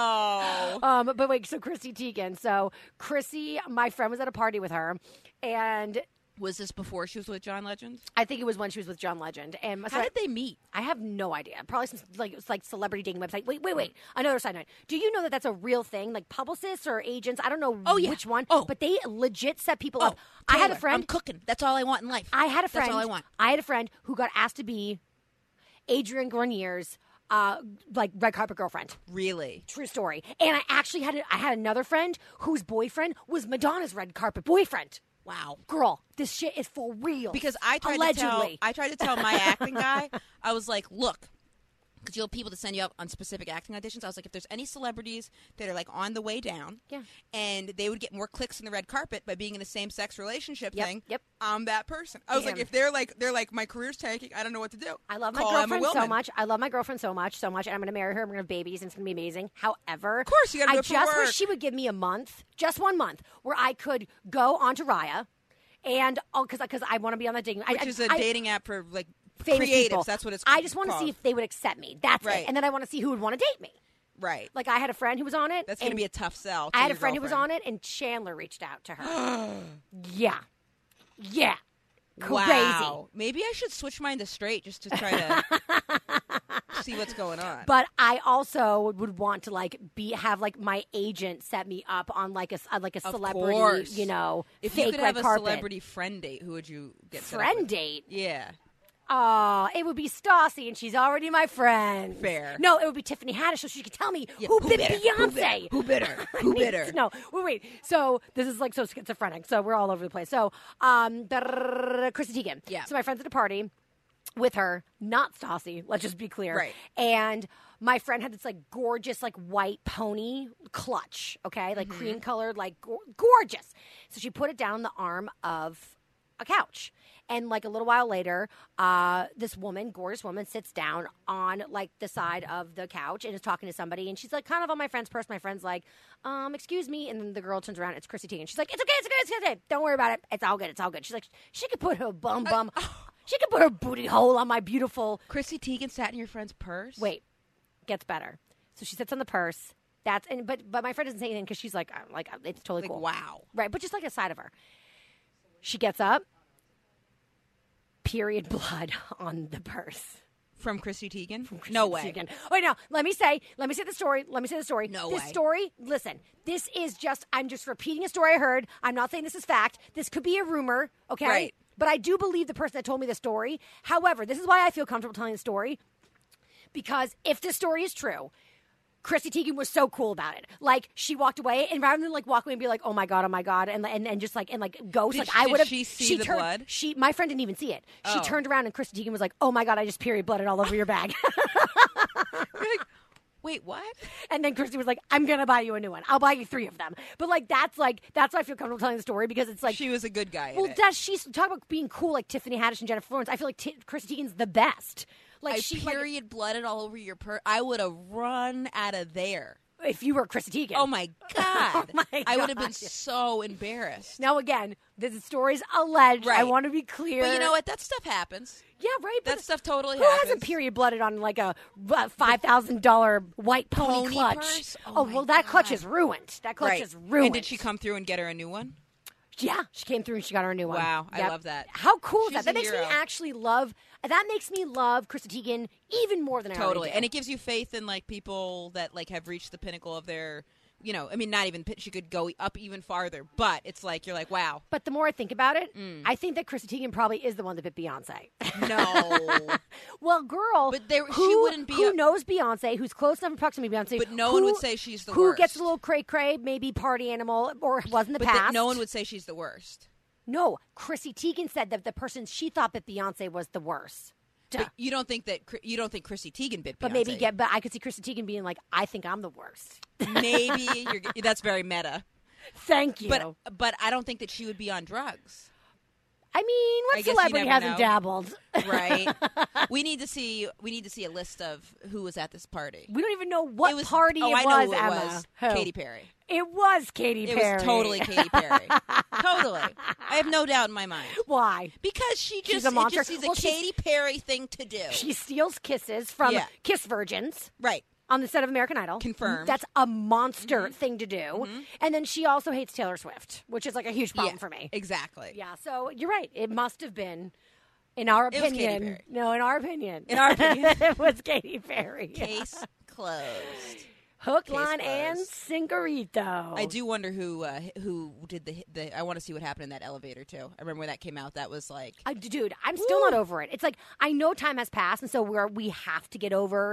no. Um, but wait, so Chrissy Teigen. So Chrissy, my friend was at a party with her, and Was this before she was with John Legend? I think it was when she was with John Legend. And so How I- did they meet? I have no idea. Probably some like it's like celebrity dating website. Wait, wait, wait. Another side note. Do you know that that's a real thing? Like publicists or agents? I don't know Oh, yeah. which one. Oh. But they legit set people Oh, up. I had a Taylor, friend. I'm cooking. That's all I want in life. I had a friend. That's all I want. I had a friend who got asked to be Adrian Grenier's uh, like red carpet girlfriend. Really? True story. And I actually had a, I had another friend whose boyfriend was Madonna's red carpet boyfriend. Wow. Girl, this shit is for real. Because I tried Allegedly. to tell I tried to tell my acting guy, I was like, look, because you'll have people to send you up on specific acting auditions. I was like, if there's any celebrities that are like on the way down, yeah, and they would get more clicks in the red carpet by being in a same-sex relationship yep, thing, yep. I'm that person. I was Damn. like, if they're like, they're like, my career's tanking, I don't know what to do. I love my Call girlfriend Emma so Willman. much. I love my girlfriend so much, so much, and I'm going to marry her. I'm going to have babies, and it's going to be amazing. However, of course, you got to do I it for just work. wish she would give me a month, just one month, where I could go onto Raya, and oh, because because I want to be on that dating, which I, is a I, dating app for like famous creatives. people. That's what it's. I just want to called. see if they would accept me. That's Right. it, and then I want to see who would want to date me. Right. Like I had a friend who was on it. That's going to and be a tough sell. To I had your a friend who was girlfriend. on it, and Chandler reached out to her. yeah, yeah, crazy. Wow. Maybe I should switch mine to straight just to try to see what's going on. But I also would want to like be have like my agent set me up on like a like a Of celebrity, course. you know, if fake you could red have a carpet. celebrity friend date, who would you get set up friend with? date. Yeah. Oh, it would be Stassi, and she's already my friend. Fair. No, it would be Tiffany Haddish, so she could tell me Yeah, who, who bit bit her? Beyonce. Who bit her? Who bit her? No, wait, wait. So this is like so schizophrenic. So we're all over the place. So, um, Chrissy Teigen. Yeah. So my friend's at a party with her, not Stassi. Let's just be clear. Right. And my friend had this like gorgeous like white pony clutch. Okay, like Mm-hmm. cream colored, like go- gorgeous. So she put it down on the arm of a couch. And like a little while later, uh, this woman, gorgeous woman, sits down on like the side of the couch and is talking to somebody. And she's like kind of on my friend's purse. My friend's like, um, excuse me. And then the girl turns around. It's Chrissy Teigen. She's like, it's okay, it's okay, it's okay. Don't worry about it. It's all good. It's all good. She's like, she could put her bum bum. She could put her booty hole on my beautiful. Chrissy Teigen sat in your friend's purse? Wait, gets better. So she sits on the purse. That's and but but my friend doesn't say anything because she's like, uh, like it's totally Like, cool. wow. Right, but just like a side of her. She gets up. Period blood on the purse. From Chrissy Teigen? Chrissy No way. Teigen. Wait, no. Let me say. Let me say the story. Let me say the story. No this way. story. Listen. This is just. I'm just repeating a story I heard. I'm not saying this is fact. This could be a rumor. Okay. Right. But I do believe the person that told me the story. However, this is why I feel comfortable telling the story. Because if this story is true, Chrissy Teigen was so cool about it. Like she walked away, and rather than like walk away and be like, "Oh my god, oh my god," and and, and just like and like ghost, Did like she- I did would have. she see the turned, blood? She, my friend didn't even see it. She Oh. turned around, and Chrissy Teigen was like, "Oh my god, I just period blooded all over your bag." You're like, wait, what? And then Chrissy was like, "I'm gonna buy you a new one. I'll buy you three of them." But like that's like that's why I feel comfortable telling the story because it's like. She was a good guy. well, in it. that's she's talk about being cool like Tiffany Haddish and Jennifer Lawrence. I feel like T- Chrissy Teigen's the best. Like I she like, period blooded all over your purse. I would have run out of there. if you were Chrissy Teigen. Oh my god! my I would have God. been so embarrassed. Now again, this story's alleged. I Right. want to be clear. But you know what? That stuff happens. Yeah, right. That but stuff totally who happens. hasn't period blooded on like a five thousand dollar white pony, Pony clutch? purse? Oh Oh, my well, that clutch God. is ruined. That clutch Right. is ruined. And did she come through and get her a new one? Yeah, she came through and she got her a new one. Wow, I Yep. love that. How cool is She's that? That a makes hero. me actually love. That makes me love Chrissy Teigen even more than I Totally. already do. And it gives you faith in like people that like have reached the pinnacle of their, you know, I mean, not even she could go up even farther, but it's like you're like, wow. But the more I think about it, Mm. I think that Chrissy Teigen probably is the one that bit Beyonce. No. Well, girl, But there- she who, wouldn't be who a- knows Beyonce, who's close enough in proximity to Beyonce, But no who- one would say she's the who worst. gets a little cray cray, maybe party animal, or was in the But past. that no one would say she's the worst. No, Chrissy Teigen said that the person she thought that Beyonce was the worst. Duh. But you don't think that Chri- you don't think Chrissy Teigen bit Beyonce. But maybe get. But I could see Chrissy Teigen being like, "I think I'm the worst." maybe you're, that's very meta. Thank you. But but I don't think that she would be on drugs. I mean, I what guess you celebrity never hasn't know. dabbled? Right. we need to see we need to see a list of who was at this party. We don't even know what It was, party oh, it I was, know who it Emma. was. Who? Katy Perry. It was Katy It Perry. was totally Katy Perry. Totally. I have no doubt in my mind. Why? Because she She's just a it monster. just is a Well, she's- Katy Perry thing to do. She steals kisses from Yeah. Kiss Virgins. Right. On the set of American Idol. Confirmed. That's a monster Mm-hmm. thing to do. And then she also hates Taylor Swift, which is like a huge problem Yeah, for me. Exactly. Yeah, so you're right. It must have been, in our It was Katy opinion. Perry. No, in our opinion. In our opinion. it was Katy Perry. Case closed. Hook, Case line, and closed. sinkerito. I do wonder who uh, who did the the. I want to see what happened in that elevator too. I remember when that came out. That was like I, dude, I'm still not over it. It's like I know time has passed, and so we're we have to get over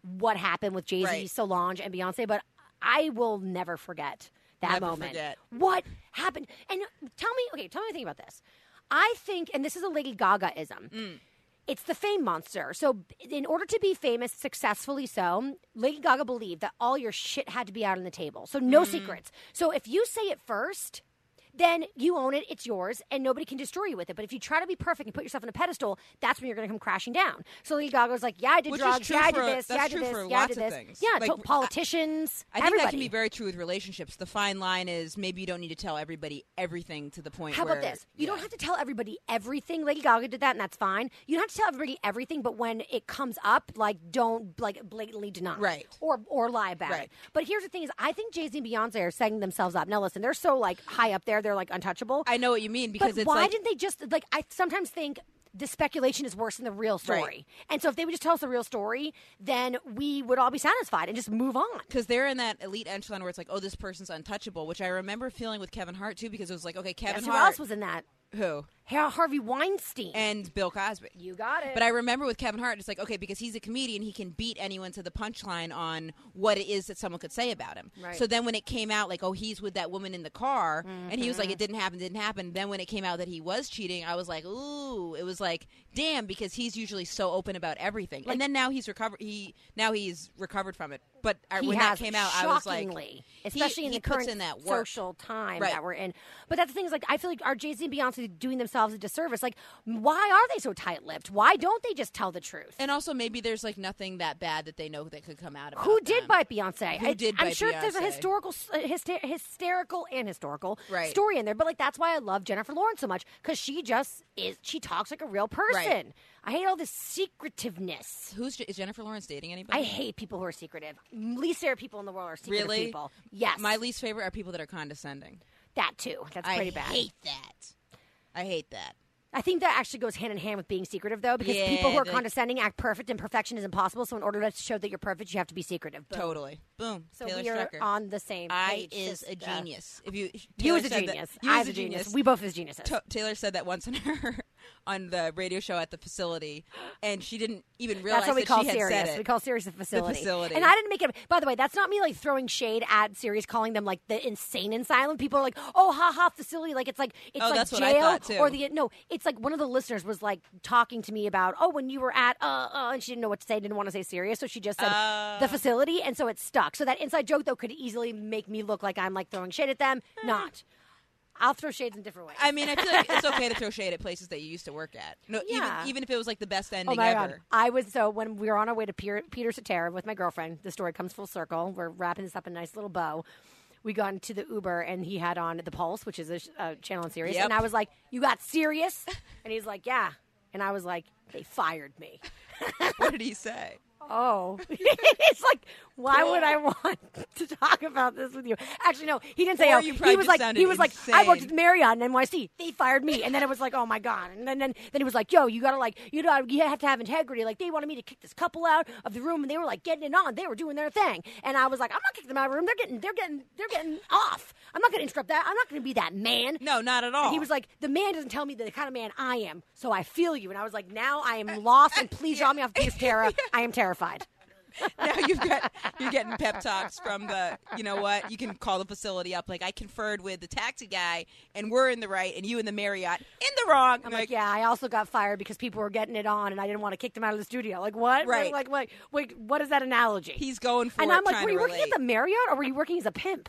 what happened with Jay-Z, Right. Solange, and Beyonce, but I will never forget that Never moment. forget. What happened? And tell me, okay, tell me a thing about this. I think, and this is a Lady Gaga-ism, Mm. it's the fame monster. So in order to be famous successfully so, Lady Gaga believed that all your shit had to be out on the table. So no Mm. secrets. So if you say it first, then you own it, it's yours, and nobody can destroy you with it. But if you try to be perfect and put yourself on a pedestal, that's when you're going to come crashing down. So Lady Gaga was like, yeah, I did Which is drugs, true yeah, I for- did this, that's yeah, I did true this, for yeah, I lots did of this. things. Yeah, Like, to- politicians, I think everybody. that can be very true with relationships. The fine line is maybe you don't need to tell everybody everything to the point How where... about this? You yeah. don't have to tell everybody everything. Lady Gaga did that, and that's fine. You don't have to tell everybody everything, but when it comes up, like, don't like blatantly deny, Right. or or lie about Right. it. But here's the thing: is I think Jay Z and Beyonce are setting themselves up. Now, listen, they're so like high up there; they're like untouchable. I know what you mean because but it's why like... didn't they just like? I sometimes think the speculation is worse than the real story. Right. And so, if they would just tell us the real story, then we would all be satisfied and just move on. Because they're in that elite echelon where it's like, oh, this person's untouchable, which I remember feeling with Kevin Hart, too, because it was like, okay, Kevin Guess who Hart... else was in that? Who? Har- Harvey Weinstein. And Bill Cosby. You got it. But I remember with Kevin Hart, it's like, okay, because he's a comedian, he can beat anyone to the punchline on what it is that someone could say about him. Right. So then when it came out, like, oh, he's with that woman in the car, Mm-hmm. and he was like, it didn't happen, didn't happen. Then when it came out that he was cheating, I was like, ooh, it was like, damn, because he's usually so open about everything. Like- and then now he's recovered. He now he's recovered from it. But I, He when has, that came out, I was like, shockingly, especially he, in he the puts current in that work. social time Right. that we're in. But that's the thing is, like, I feel like are Jay-Z and Beyonce doing themselves a disservice? Like, why are they so tight-lipped? Why don't they just tell the truth? And also, maybe there's like nothing that bad that they know that could come out of Who did them. bite Beyonce? Who I, did I'm bite sure there's a Beyonce? historical, uh, hyster- hysterical and historical Right. story in there. But like, that's why I love Jennifer Lawrence so much because she just is. She talks like a real person. Right. I hate all this secretiveness. Who's is Jennifer Lawrence dating anybody? I hate people who are secretive. Least favorite people in the world are secretive Really? people. Yes, My least favorite are people that are condescending. that too. That's I pretty bad. hate that. I hate that. I think that actually goes hand in hand with being secretive, though, because Yeah, people who are they- condescending act perfect, and perfection is impossible. So, in order to show that you're perfect, you have to be secretive. Boom. Totally. Boom. So Taylor we are Strecker. on the same I page. is a sister. genius. If you You Taylor is a said that- genius. you I is is a genius. We both is geniuses. Ta- Taylor said that once on her on the radio show at the facility, and she didn't even realize That's what we that call she had Sirius. said it. We call Sirius a facility. facility. And I didn't make it. By the way, that's not me like throwing shade at Sirius, calling them like the insane asylum. People are like, "Oh, ha ha, facility." Like it's like it's Oh, like that's what I jail thought, too. or the no. It's like one of the listeners was like talking to me about, "Oh, when you were at uh, uh," and she didn't know what to say, didn't want to say Sirius, so she just said Uh. the facility, and so it stuck. So that inside joke though could easily make me look like I'm like throwing shade at them. Not. I'll throw shades in different ways. I mean, I feel like it's okay to throw shade at places that you used to work at. No, Yeah. even even if it was like the best Oh ending my ever. God. I was so when we were on our way to Peter, Peter Cetera with my girlfriend, the story comes full circle. We're wrapping this up in a nice little bow. We got into the Uber and he had on The Pulse, which is a, sh- a channel on Sirius. Yep. And I was like, "You got Sirius?" And he's like, "Yeah." And I was like, "They fired me." What did he say? Oh, it's like, why would I want to talk about this with you? Actually, no, he didn't say. Or Oh, you he probably was just like, sounded he was like, I worked at insane. Marriott in N Y C. They fired me, and then it was like, oh my god, and then then, then he was like, yo, you gotta like, you know, you have to have integrity. Like they wanted me to kick this couple out of the room, and they were like getting it on. They were doing their thing, and I was like, I'm not kicking them out of the room. They're getting, they're getting, they're getting off. I'm not gonna interrupt that. I'm not gonna be that man. No, not at all. And he was like, the man doesn't tell me the kind of man I am, so I feel you. And I was like, now I am lost, and please draw me off Peter Cetera. I am terrified. now you've got you're getting pep talks from the you know what you can call the facility up like I conferred with the taxi guy and we're in the right and you in the Marriott in the wrong. I'm like, yeah, I also got fired because people were getting it on, and I didn't want to kick them out of the studio. Like, what? Right. Like, like, wait, what is that analogy? he's going for and it, I'm like, trying were you to working relate. at the Marriott or were you working as a pimp?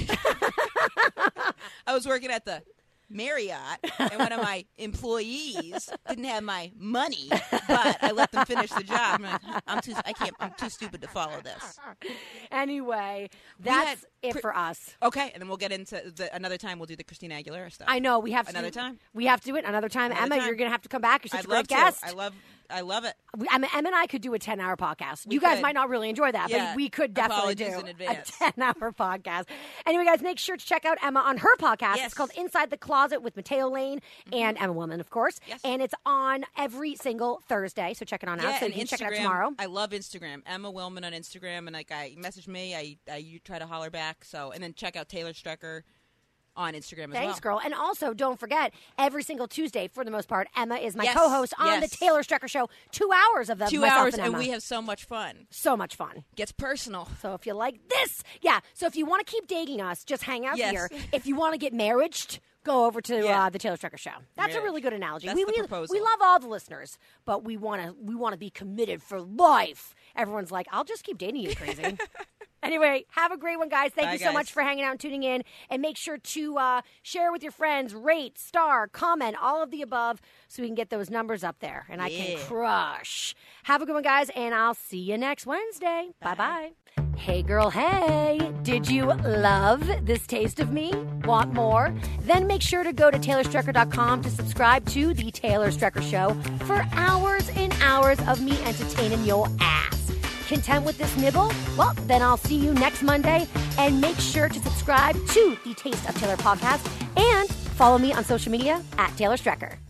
I was working at the Marriott, and one of my employees didn't have my money, but I let them finish the job. I'm like, I'm too, I can't, I'm too stupid to follow this. Anyway, that's had it pre- for us. Okay, and then we'll get into the, another time. We'll do the Christina Aguilera stuff. I know we have to Another do, time? We have to do it another time. Another Emma, time. you're gonna have to come back. You're such I'd a great love guest. to. I love, I love it. We, I mean, Emma and I could do a ten-hour podcast. We you guys could. might not really enjoy that, Yeah. but we could definitely Apologies do in advance. a ten-hour podcast. Anyway, guys, make sure to check out Emma on her podcast. Yes. It's called Inside the Closet with Mateo Lane and Emma Woman, of course. Yes. And it's on every single Thursday, so check it on out. Yeah, So you and can Instagram. check it out tomorrow. I love Instagram. Emma Willman on Instagram, and like I message me, I I you try to holler back. So and then check out Taylor Strecker on Instagram as Thanks, well. girl. And also, don't forget, every single Tuesday, for the most part, Emma is my Yes, co-host on yes. the Taylor Strecker Show. Two hours of them. Two myself hours, and, and Emma. we have so much fun. so much fun. Gets personal. So if you like this, yeah. So if you want to keep dating us, just hang out Yes. here. If you want to get married, go over to Yeah. uh, the Taylor Strecker Show. That's a Marriage. really good analogy. That's we, the we, proposal. we love all the listeners, but we want to we want to be committed for life. Everyone's like, I'll just keep dating you, crazy. Anyway, have a great one, guys. Thank Bye, you so guys. much for hanging out and tuning in. And make sure to uh, share with your friends, rate, star, comment, all of the above, so we can get those numbers up there. And I can Yeah. crush. Have a good one, guys, and I'll see you next Wednesday. Bye-bye. Hey, girl, hey. Did you love this taste of me? Want more? Then make sure to go to Taylor Strecker dot com to subscribe to The Taylor Strecker Show for hours and hours of me entertaining your ass. Content with this nibble? Well, then I'll see you next Monday. And make sure to subscribe to the Taste of Taylor podcast and follow me on social media at Taylor Strecker.